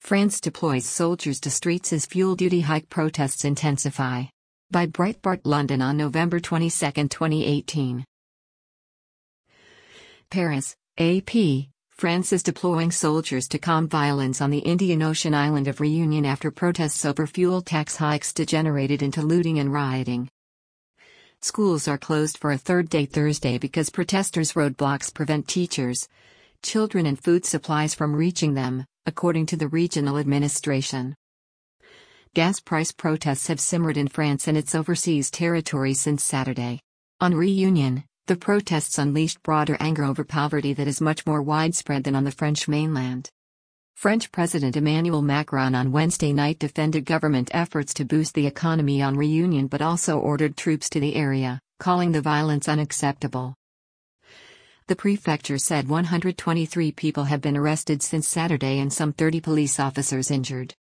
France deploys soldiers to streets as fuel duty hike protests intensify. By Breitbart London on November 22, 2018. Paris, AP. France is deploying soldiers to calm violence on the Indian Ocean island of Réunion after protests over fuel tax hikes degenerated into looting and rioting. Schools are closed for a third day Thursday because protesters' roadblocks prevent teachers, children and food supplies from reaching them, according to the regional administration. Gas price protests have simmered in France and its overseas territory since Saturday. On Réunion, the protests unleashed broader anger over poverty that is much more widespread than on the French mainland. French President Emmanuel Macron on Wednesday night defended government efforts to boost the economy on Réunion but also ordered troops to the area, calling the violence unacceptable. The prefecture said 123 people have been arrested since Saturday and some 30 police officers injured.